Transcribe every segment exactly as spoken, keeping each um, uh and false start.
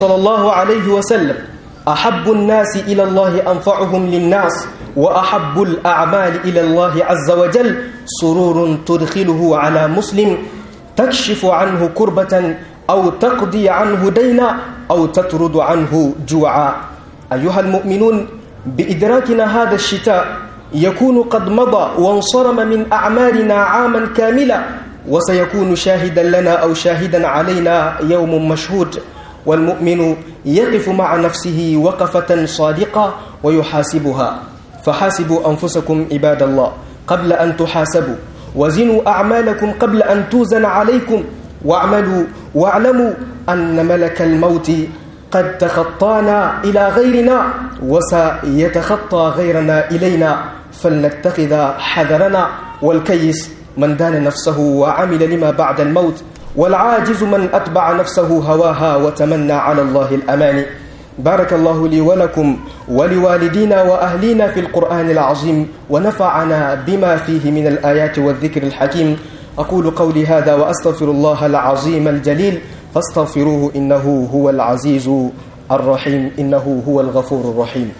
صلى الله عليه وسلم أحب الناس إلى الله أنفعهم للناس وأحب الأعمال إلى الله عز وجل سرور تدخله على مسلم تكشف عنه كربة أو تقضي عنه دينا أو تطرد عنه جوعا. أيها المؤمنون، بإدراكنا هذا الشتاء يكون قد مضى وانصرم من أعمالنا عاما كاملا، وسيكون شاهدا لنا أو شاهدا علينا يوم مشهود، والمؤمن يقف مع نفسه وقفة صادقة ويحاسبها. فحاسبوا أنفسكم عباد الله قبل أن تحاسبوا، وزنوا أعمالكم قبل أن توزن عليكم، واعملوا واعلموا أن ملك الموت قد تخطانا إلى غيرنا وسيتخطى غيرنا إلينا، فلنتخذ حذرنا. والكيس من دان نفسه وعمل لما بعد الموت، والعاجز من أتبع نفسه هواها وتمنى على الله الأماني. بارك الله لي ولكم ولوالدينا وأهلينا في القرآن العظيم، ونفعنا بما فيه من الآيات والذكر الحكيم. أقول قولي هذا وأستغفر الله العظيم الجليل، فاستغفروه إنه هو العزيز الرحيم، إنه هو الغفور الرحيم.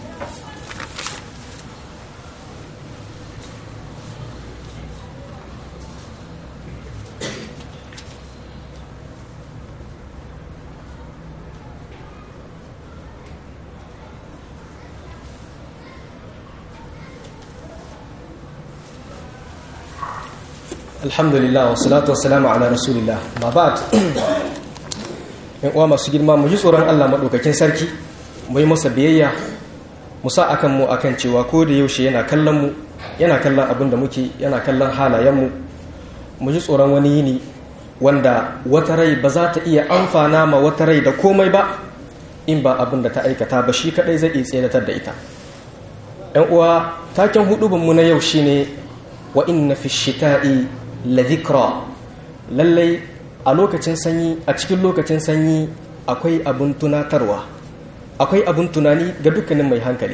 Alhamdulillah, wassalatu wassalamu ala rasulillah. Ma ba'd. Yan uwa masu girma, mu ji tsoron Allah madaukakin sarki, mu yi masa biyayya, mu sa akan mu akan cewa ko da yaushe yana kallon mu, yana kallon abin da muke, yana kallon halayen mu. Mu ji tsoron wani yini wanda wata rai ba za ta iya amfana ma wata rai da komai ba in ba abin da ta aikata ba, shi kadai zai iya tseratar da ita. Yan uwa, taken hudubin mu na yau shine wa inna fi shita'i la dhikra. Lallai a lokacin sanyi, a cikin lokacin sanyi akwai abun tunatarwa, akwai abun tunani ga dukkanin mai hankali.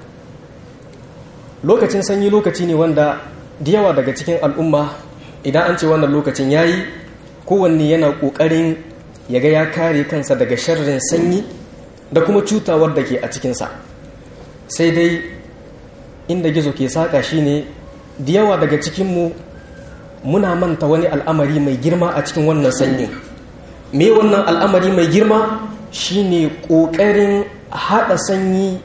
Lokacin sanyi lokaci ne wanda da yawa daga cikin al'umma idan an ce wannan lokacin yayi, kowanne yana kokarin ya ga ya kare kansa daga sharrin sanyi da kuma cutawar da ke a cikinsa. Sai dai inda gizo ke saka shine da yawa daga cikinmu muna manta wani al'amari mai girma a cikin wannan sanyin. Me wannan al'amari mai girma shine ƙoƙarin haɗa sanyi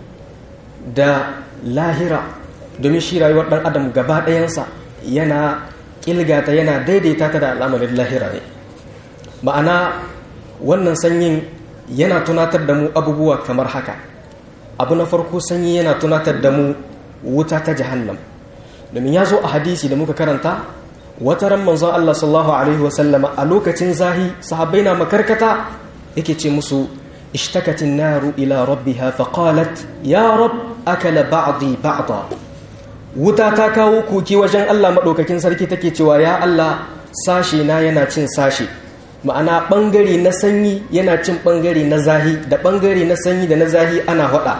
da lahira, domin shi rayuwar ɗan adam gaba ɗayansa yana ƙilgata, yana daidaita ta da al'amarin lahira ne. Ma'ana wannan sanyin yana tunatar da mu abubuwa kamar haka. Abu na farko, sanyi yana tunatar da mu wuta ta jahannam, domin ya zo a hadisi da muka karanta wata ran manzon Allah sallallahu alaihi wasallama a lokacin zahi sahabbai na makarkata yake ce musu ishtakatin naru ila rabbiha faqalat ya rab akala ba'di ba'da. Wuta ta kawo koki wajen Allah madaukakin sarki, take cewa ya Allah, sashe na yana cin sashe, ma'ana bangare na sanyi yana cin bangare na zahi, da bangare na sanyi da na zahi ana hada.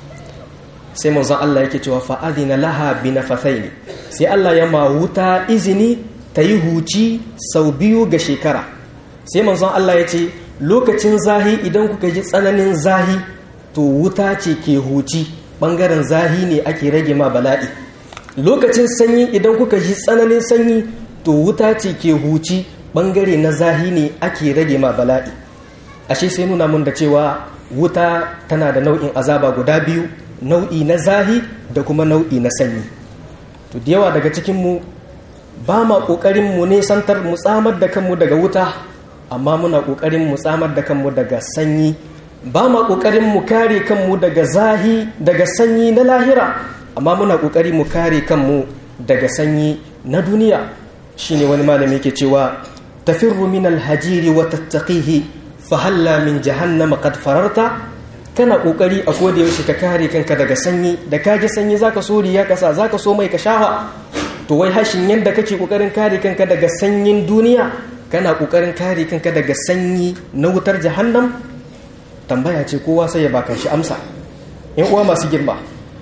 Sai manzon Allah yake cewa fa adina laha bi nafathaini, sai Allah ya ma wuta izini ta yi huci sau biyu ga shekara. Sai manzon Allah ya ce lokacin zahi idan kuka ji tsananin zahi to wuta ce ke huci, bangaren zahi ne ake rage ma bala'i. Lokacin sanyi idan kuka ji tsananin sanyi to wuta ce ke huci, bangare na zahi ne ake rage ma bala'i. Ashe sai nuna mun da cewa wuta tana da nau'in azaba guda biyu, nau'i na zahi da kuma nau'i na sanyi. To da yawa daga cikinmu ba ma ƙoƙarin mu nesantar mu tsamar da kanmu daga wuta, amma muna ƙoƙarin mu tsamar da kanmu daga sanyi. Ba ma ƙoƙarin mu kare kanmu daga zahi, daga sanyi na lahira, amma muna ƙoƙari mu kare kanmu daga sanyi na duniya. Shine wani malami yake cewa tafirru min alhajiri wa tattaqihi fa halla min jahannama qad fararta. Kana ƙoƙari a koda yaushe ka kare kanka daga sanyi, da kaji sanyi zaka so riya kasa, zaka so mai ka shafa. To wai hashin yadda kake kokarin kare kanka daga sanyin duniya, kana kokarin kare kanka daga sanyi na wutar jahannam? Tambaya ce kowa sai ya baka shi amsa. In uwa masu girma,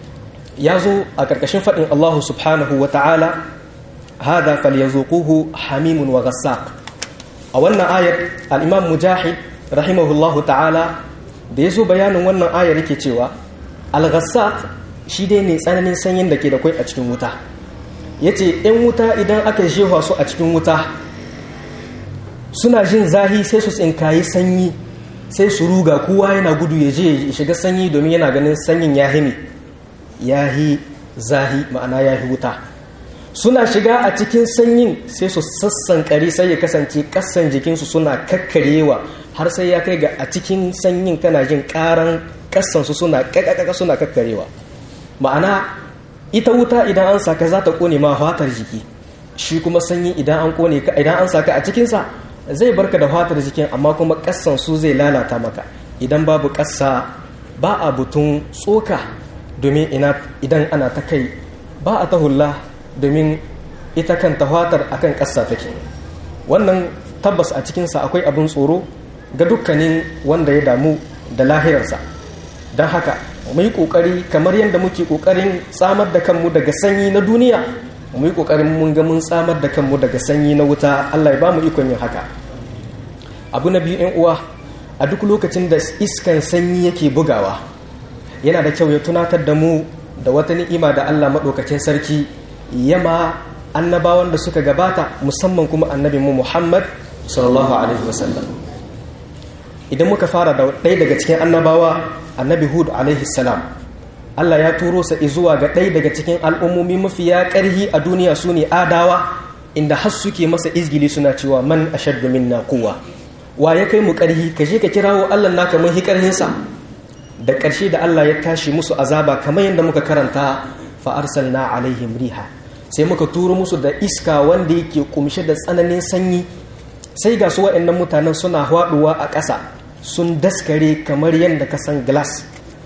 ya zo a ƙarƙashin faɗin Allah subhanahu wa ta'ala hadha falyazuquhu hamimun wa ghassaq. A wannan ayar al-Imam Mujahid rahimahullahu ta'ala da ya zo bayanin wannan ayar yake cewa al-ghassaq shi dai ne tsananin sanyin da ke da kwai a cikin wuta. Ya ce ‘yan wuta idan aka shewa su a cikin wuta suna jin zahi sai su tsinkayi sanyi sai su ruga kowa yana gudu ya je ya shiga sanyi domin yana ganin sanyin ya himi ya hi zahi ma'ana ya hi wuta. Suna shiga a cikin sanyin sai su sassan kari sai ya kasance kasan jikinsu suna kakkarewa har sai ya kai ga a cikin sanyin kana jin karan kasansu suna kakakaka suna kakkarewa. Ma'ana ita wuta idan an saka za ta kone ma fatar jiki, shi kuma sanyi idan an kone ka idan an saka a cikinsa zai barka da fatar jikin amma kuma kassan su zai lalata maka. Idan babu kassa ba a butun tsoka domin idan ana ta kai ba a ta hulla domin ita kanta fatar akan kassa take. Wannan tabbas a cikinsa akwai abin tsoro ga dukkanin wanda ya damu da lahirarsa. Don haka mu yi ƙoƙari kamar yadda muke ƙoƙarin tsamar da kanmu daga sanyi na duniya, mu yi ƙoƙarin mun ga mun tsamar da kanmu daga sanyi na wuta. Allah ya ba mu ikon yin haka. Abu na biyu ‘yan uwa, a duk lokacin da iskan sanyi yake bugawa yana da kyau ya tunatar da mu da wata ni'ima da Allah maɗaukacin sarki yama annabawan da suka gabata, musamman kuma annabin mu Muhammad sallallahu alaihi wasallam. Idan muka fara da ɗaya daga cikin annabawa, annabi Hud alaihi salam, Allah ya turo sa zuwa ga ɗaya daga cikin al'ummomi mafiya ƙarhi a duniya su ne Adawa, inda har suke masa izgili suna cewa man ashaddu minna quwwa, wa ya kai mu ƙarhi, ka je ka kirawo Allah naka mun hi ƙarhinsa. Da ƙarshe da Allah ya tashi musu azaba kamar yadda muka karanta, fa arsalna alaihim riha, sai muka turo musu da iska wanda yake kumshe da tsananin sanyi, sai ga su waɗannan mutanen suna haɗuwa a ƙasa sun daskare kamar yadda ka san glass.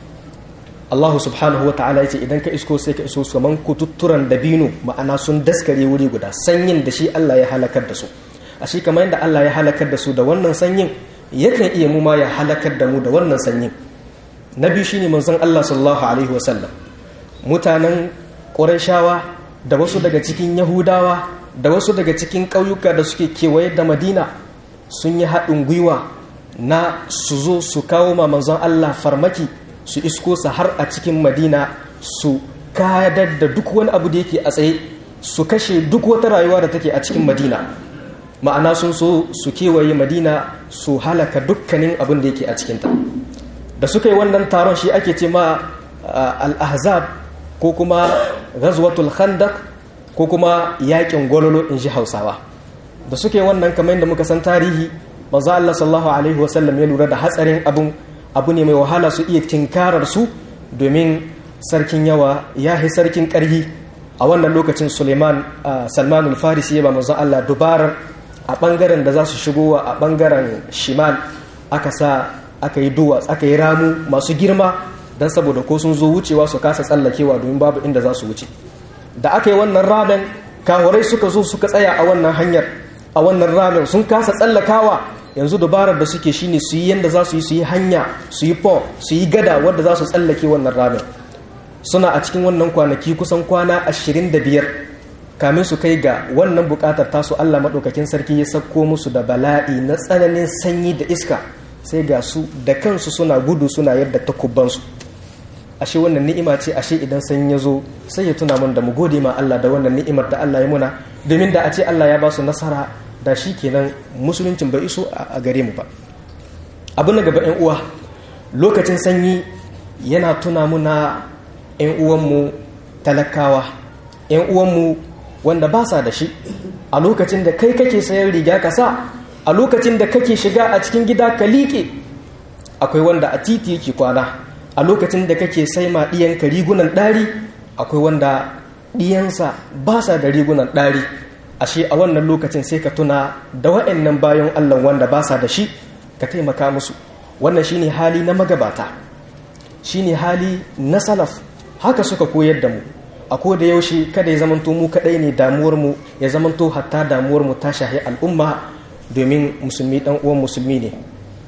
Allah subhanahu wa ta'ala ya ce idan ka isko sai ka iso kaman kututturan dabino, ma'ana sun daskare wuri guda, sanyin da shi Allah ya halakar da su. A shi kamar yadda Allah ya halakar da su da wannan sanyin, yakan iya mu ma ya halakar da mu da wannan sanyin. Na biyu shine manzon Allah sallallahu alaihi wa sallam. Mutanen Qurayshawa da wasu daga cikin Yahudawa da wasu daga cikin ƙauyuka da suke kewaye da Madina sun yi haɗin gwiwa na su zo su kawo ma manzon Allah farmaki, su isko sa har a cikin Madina, su kadar da duk wani abu da yake a tsaye, su kashe duk wata rayuwa da take a cikin Madina. Ma'ana sun so su kewaye Madina su halaka dukkanin abin da yake a cikinta. Da suka yi wannan taron shi ake ce ma al-ahzab ko kuma ghazwatul khandaq ko kuma yakin gololo in ji Hausawa. Da suka yi wannan kamar yadda muka san tarihi, manzo Allah sallallahu alaihi wasallam ya lura da hatsarin abun abu ne mai wahala su iya tinkarar su domin sarkin yawa ya hi sarkin karhi. A wannan lokacin Suleiman Salman al-Farisi ya ba manzo Allah dubarar a bangaren da za su shigo a bangaren shimal, aka sa aka yi duwatsu aka yi ramu masu girma dan saboda ko sun zo wucewa su kasa tsallakewa domin babu inda za su wuce. Da aka yi wannan ramen, kahurai suka zo suka tsaya a wannan hanyar, a wannan ramen sun kasa tsallakawa. Yanzu dabarar da suke shine su yi yanda za su yi su yi hanya, su yi pont, su yi gada wadda za su tsallake wannan ramen. Suna a cikin wannan kwanaki kusan kwana ashirin da biyar kamin su kai ga wannan bukatar tasu. Allah maɗaukakin sarki ya sauko musu da bala'i na tsananin sanyi da iska, sai ga su da kansu suna gudu suna yadda takubbansu. Ashe wannan ni'ima ce, ashe idan sanyi ya zo sai ya tuna mun da mu gode ma Allah da wannan ni'imar da Allah ya muna, domin da a ce Allah ya ba su nasara da shi kenan musuluncin bai iso a gare mu ba. Abu na gaba ‘yan uwa, lokacin sanyi yana tuna muna ‘yan uwanmu talakawa, ‘yan uwanmu wanda ba sa da shi. A lokacin da kai kake sayan riga ka sa, a lokacin da kake shiga a cikin gida ka liƙe, akwai wanda a titi yake kwana. A lokacin da kake sai ma ɗiyanka rigunan ɗari, akwai wanda ɗiyansa ba sa da rigunan ɗari. Ashe a wannan lokacin sai ka tuna da wa'annan bayan Allah wanda ba sa da shi, ka taimaka musu. Wannan shine hali na magabata, shine hali na salaf. Haka suka koyar da mu. A ko da yaushe kada ya zamanto mu kadai ne damuwar mu, ya zamanto hatta damuwar mu ta shahi al'umma, domin musulmi dan uwan musulmi ne.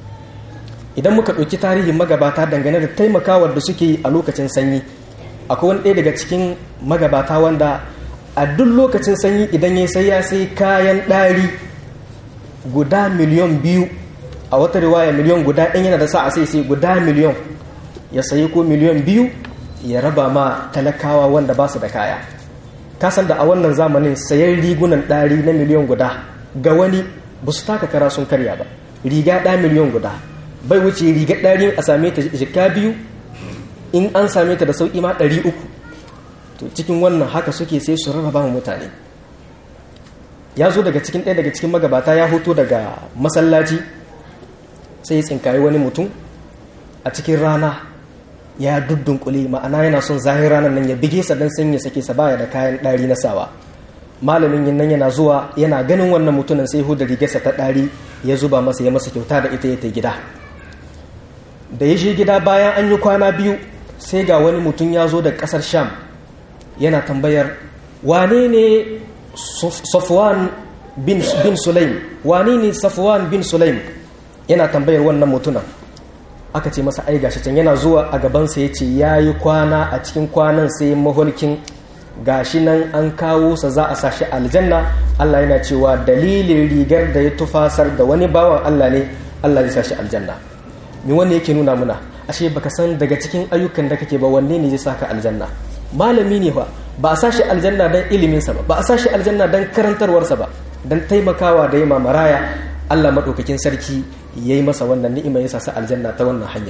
Idan muka ɗauki tarihin magabata dangane da taimakawar da suke yi a lokacin sanyi, akwai wani ɗaya daga cikin magabata wanda a duk lokacin sanyi idan ya sai ya sai kayan ɗari guda miliyan biyu a wata riwaya miliyon guda in yana da sa'a sai sai guda miliyon ya sayi ko miliyon biyu ya raba ma talakawa wanda ba su da kaya. Kasan da a wannan zamanin sayan rigunan ɗari na miliyon guda ga wani ba su taka kara sun karya ba. Riga ɗa miliyon guda bai wuce riga ɗari a same ta jika biyu, in an same ta da sauƙi ma ɗari uku. To cikin wannan haka suke sai su rarraba wa mutane. Ya zo daga cikin ɗaya daga cikin magabata ya hoto daga masallaci sai ya tsinkayi wani mutum a cikin rana ya duddunkule, ma'ana yana son zahir ranar nan ya bige sa dan sanya sake sa baya da kayan ɗari na sawa. Malamin yin nan yana zuwa yana ganin wannan mutumin sai huda rigarsa ta ɗari ya zuba masa ya masa kyauta da ita ya ta gida. Da ya je gida bayan an yi kwana biyu sai ga wani mutum ya zo da ƙasar Sham yana tambayar wane ne Safwan bin, bin Sulaim, wane ne Safwan bin Sulaim, yana tambayar wannan mutumin. Aka ce masa ai gashi can, yana zuwa a gabansa ya ce ya yi kwana a cikin kwanan sai mahulkin gashi nan an kawo sa za a sashi aljanna. Allah yana cewa dalilin rigar da ya tufasar da wani bawan Allah ne Allah ya sashi aljanna. Me wanne yake nuna muna? Ashe baka san daga cikin ayyukan da kake ba wanne ne zai saka aljanna. Malami ne fa ba a sashi aljanna dan iliminsa ba, ba a sashi aljanna dan karantarwarsa ba, dan taimakawa da yima maraya. Allah madaukakin sarki yayi masa wannan ni'ima ya sa aljanna ta wannan hanyar.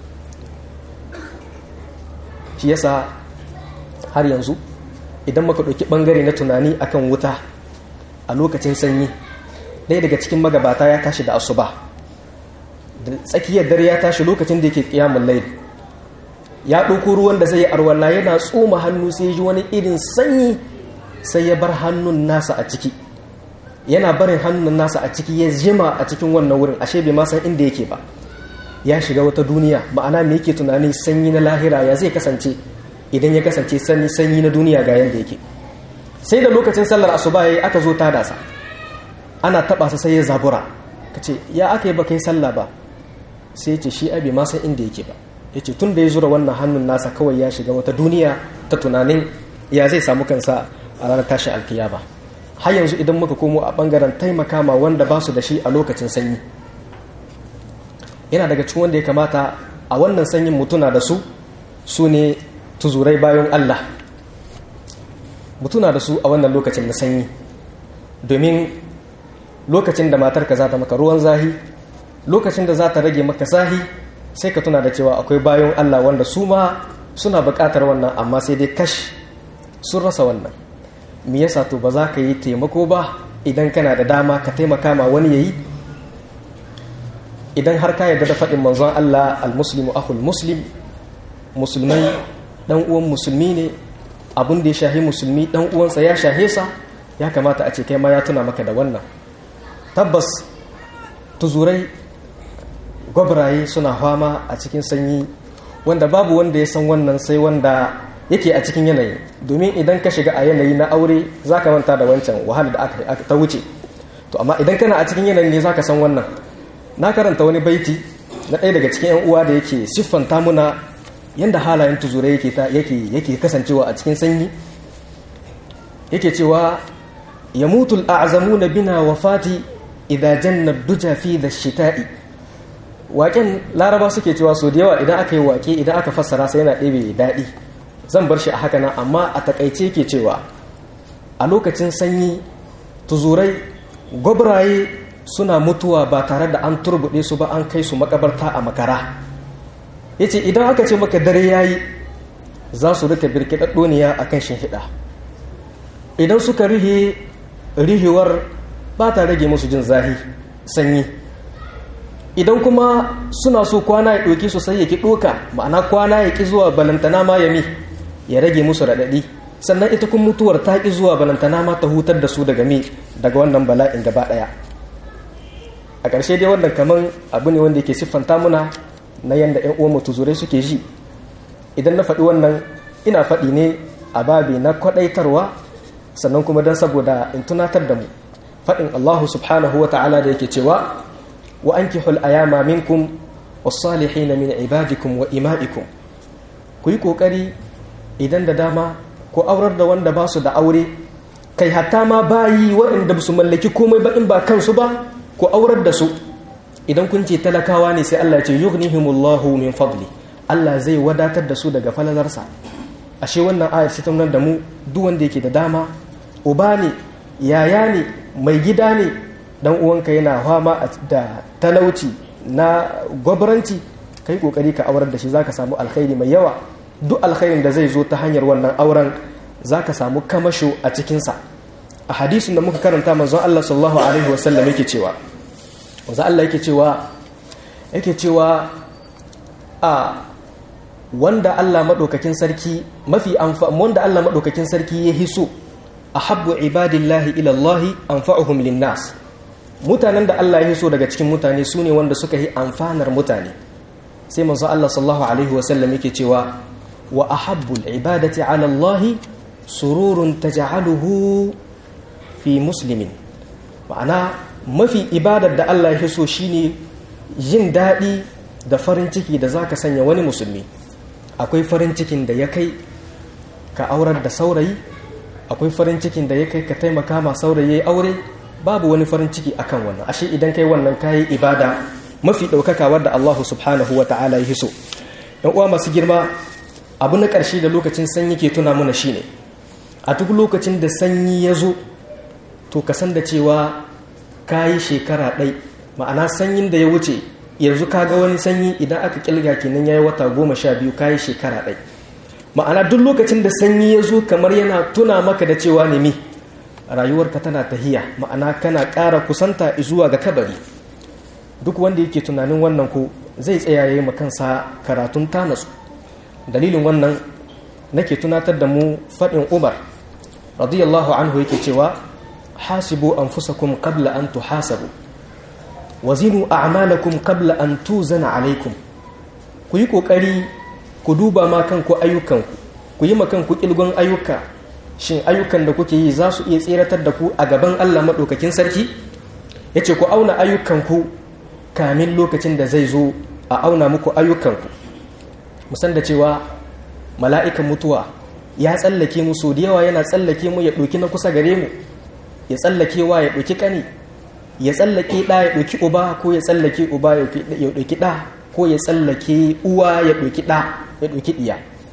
Shi yasa har yanzu idan muka ɗauki ɓangare na tunani akan wuta a lokacin sanyi, ɗaya daga cikin magabata ya tashi da asuba da tsakiyar dare ya tashi lokacin da yake ƙiyamun layl, ya ɗauko ruwan da zai yi arwalla yana tsoma hannu sai ya ji wani irin sanyi sai ya bar hannun nasa a ciki. Yana barin hannun nasa a ciki ya jima a cikin wannan wurin, ashe bai ma san inda yake ba. Ya shiga wata duniya, ma'ana me yake tunani sanyi na lahira ya zai kasance idan ya kasance sanyi sanyi na duniya ga yanda yake. Sai da lokacin sallar asuba yayi aka zo tada sa, ana taba sa sai ya zabura, kace ya aka yi ba kai sallah ba? Sai ya ce shi ai bai ma san inda yake ba. Yace tun da ya zura wannan hannun nasa kawai ya shiga wata duniya ta tunanin ya zai samu kansa a ranar tashin alkiyama. Har yanzu idan muka komo a bangaren taimaka ma wanda ba su da shi a lokacin sanyi, yana daga cikin wanda ya kamata a wannan sanyin mutuna da su su ne tuzurai bayan Allah. Mutuna da su a wannan lokacin na sanyi, domin lokacin da matarka za ta maka ruwan zahi, lokacin da za ta rage maka zahi, sai ka tuna da cewa akwai bayan Allah wanda su ma suna buƙatar wannan, amma sai dai kash sun rasa wannan. Me yasa to ba za ka yi taimako ba idan kana da dama ka taimaka ma wani yayi? Idan har ka yarda da faɗin manzon Allah al-muslimu akhul muslim, musulmai dan uwan musulmi ne, abin da ya shahi musulmi dan uwansa ya shahe sa, ya kamata a ce kai ma ya tuna maka da wannan. Tabbas tuzurai gwabraye suna fama a cikin sanyi wanda babu wanda ya san wannan sai wanda yake a cikin yanayi, domin idan ka shiga a yanayi na aure za ka manta da wancan wahala da aka ta wuce. To amma idan kana a cikin yanayi ne za ka san wannan. Na karanta wani baiti na ɗaya daga cikin 'yan uwa da yake siffanta muna yanda halayen tuzurai yake yake yake kasancewa a cikin sanyi. Yake cewa yamutul a'zamuna bina wafati idza janna duja fi dhashita'i. Waƙen Laraba suke cewa so da yawa idan aka yi waƙe idan aka fassara sai yana ɗebe daɗi. Zan bar shi a haka nan, amma a takaice ke cewa a lokacin sanyi tuzurai gwabraye suna mutuwa ba tare da an turbuɗe su ba an kai su makabarta a makara. Yace idan aka ce maka dare yayi za su rika birkiɗaɗɗoniya a kan shinhiɗa. Idan suka rihe rihewar ba ta rage musu jin zahi sanyi. Idan kuma suna so kwana ya ɗauki su sai ya ki ɗoka, ma'ana kwana ya ki zuwa balantana ma ya mi ya rage musu raɗaɗi, sannan ita kun mutuwar ta ƙi zuwa balantana ma ta hutar da su daga mi daga wannan bala'in gaba ɗaya. A ƙarshe dai wannan kaman abu ne wanda yake siffanta muna na yanda ƴan uwan tuzurai suke ji. Idan na faɗi wannan ina faɗi ne a babi na kwaɗaitarwa, sannan kuma don saboda in tunatar da mu faɗin Allah subhanahu wa ta'ala da yake cewa wa ankihul ayama minkum was-salihin min ibadikum wa ima'ikum. Ku yi ƙoƙari idan da dama ko aurar da wanda ba su da aure, kai hatta ma bayi waɗanda ba su mallaki komai ba in ba kansu ba, ko aurar da su idan kun ce talakawa ne sai Allah ya ce yughnihimullahu min fadli, Allah zai wadatar da su daga falalarsa. Ashe wannan ayar ce ta nuna da mu duk wanda yake da dama, uba ne, yaya ne, mai gida ne, dan uwanka yana fama da talauci na gwabranci, kai kokari ka aurar da shi, zaka samu alkhairi mai yawa. Duk alkhairin da zai zo ta hanyar wannan auren zaka samu kamasho a cikin sa. A hadisin da muka karanta manzon Allah sallallahu alaihi wasallam yake cewa manzon Allah yake cewa yake cewa a wanda Allah madaukakin sarki mafi amfa wanda Allah madaukakin sarki ya hiso ahabbu ibadillahi ila Allah anfa'uhum linnas. Mutanen da Allah ya hiso daga cikin mutane sune wanda suka yi amfanar mutane. Sai manzo Allah sallallahu alaihi wasallam yake cewa wa ahabbul ibadati ala Allah sururun taj'aluhu fi muslimin. Ma'ana mafi ibadar da Allah ya hiso shine jin dadi da farin ciki da zaka sanya wani musulmi. Akwai farin cikin da ya kai ka aurar da saurayi, akwai farin cikin da ya kai ka taimaka ma saurayi aure, babu wani farin ciki akan wannan. Ashe idan kai wannan kayi ibada mafi ɗaukaka wadda Allah subhanahu wa ta'ala ya hiso. ‘Yan uwa masu girma, abu na ƙarshe da lokacin sanyi ke tuna muna shine a duk lokacin da sanyi ya zo to ka san da cewa kayi shekara ɗai, ma'ana sanyin da ya wuce yanzu ka ga wani sanyi idan aka kilga kenan yayi wata goma sha biyu kayi shekara ɗai. Ma'ana duk lokacin da sanyi ya zo kamar yana tuna maka da cewa ne mi rayuwarka tana tahiya, ma'ana kana ƙara kusanta zuwa ga kabari. Duk wanda yake tunanin wannan ko zai tsaya yayi ma kansa karatun tanasu. Dalilin wannan nake tunatar da mu faɗin Umar radiyallahu anhu yake cewa hasibu anfusakum qabla an tuhasabu wazinu a'malakum qabla an tuzana alaikum. Ku yi kokari ku duba ma kanku ayyukanku, ku yi ma kanku kilgon ayyuka, shin ayyukan da kuke yi za su iya tseratar da ku a gaban Allah madaukakin sarki? Yace ku auna ayyukanku kamin lokacin da zai zo a auna muku ayyukanku. Musan da cewa mala'ikan mutuwa ya tsallake mu so da yawa, yana tsallake mu ya ɗauki na kusa gare mu, ya tsallake wa ya ɗauki ƙani, ya tsallake ɗa ya ɗauki uba, ko ya tsallake uba ya ɗauki ɗa, ko ya tsallake uwa ya ɗauki ɗa ya ɗauki ɗiya.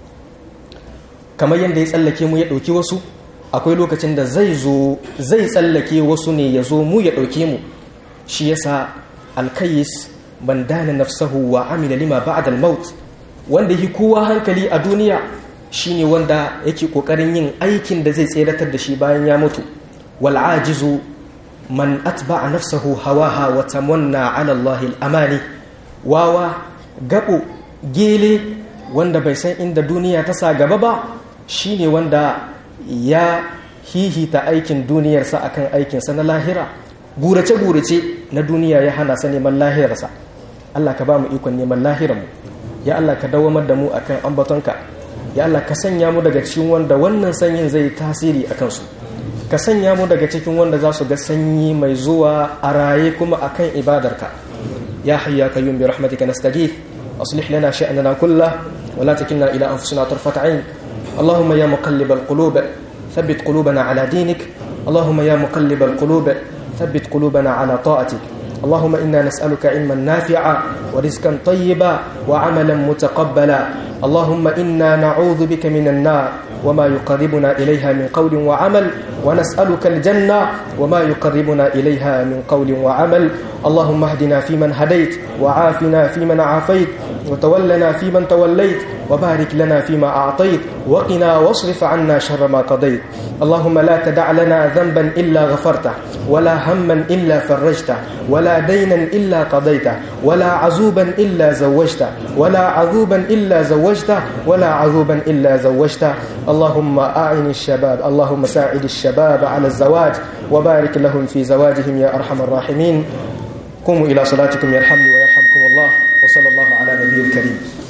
Kamar yadda ya tsallake mu ya ɗauki wasu, akwai lokacin da zai zo zai tsallake wasu ne ya zo mu ya ɗauke mu. Shi yasa alkayis man dana nafsahu wa amila lima ba'da al-maut, wanda yi kowa hankali a duniya shine wanda yake kokarin yin aikin da zai tseratar da shi bayan ya mutu. Wal ajizu man atba'a nafsahu hawaha wa tamanna 'ala Allah al-amani. Wawa gabo gele wanda bai san inda duniya ta sa gaba ba shine wanda ya hihita aikin duniyarsa akan aikinsa na lahira. Gurace gurace na duniya ya hana sa neman lahirarsa. Allah ka ba mu ikon neman lahirarmu. Ya Allah ka dawamar da mu akan ambatonka. Ya Allah ka sanya mu daga cikin wanda wannan sanyin zai tasiri akan su. Ka sanya mu daga cikin wanda za su ga sanyi mai zuwa a raye kuma akan ibadarka. Ya hayya qayyum bi rahmatika nastaghith aslih lana sha'nana kullahu wa la takilna ila anfusina tarfata 'ain. Allahumma ya muqallibal qulub thabbit qulubana 'ala dinik. Allahumma ya muqallibal qulub thabbit qulubana 'ala ta'atik. اللهم إنا نسألك علما نافعا ورزقا طيبا وعملا متقبلا. اللهم إنا نعوذ بك من النار وما يقربنا إليها من قول وعمل، ونسألك الجنة وما يقربنا إليها من قول وعمل. اللهم اهدنا فيمن هديت، وعافنا فيمن عافيت، وتولنا فيمن توليت، وبارك لنا فيما أعطيت، وقنا واصرف عنا شر ما قضيت. اللهم لا تدع لنا ذنبا إلا غفرته، ولا هما إلا فرجته، ولا دينا إلا قضيته، ولا عزوبا إلا زوجته، ولا عذوبا إلا زوجته، ولا عذوبا إلا زوجته. اللهم أعن الشباب، اللهم ساعد الشباب على الزواج، وبارك لهم في زواجهم يا أرحم الراحمين. قوموا إلى صلاتكم يرحمني ويرحمكم الله، وصلى الله على نبي الكريم.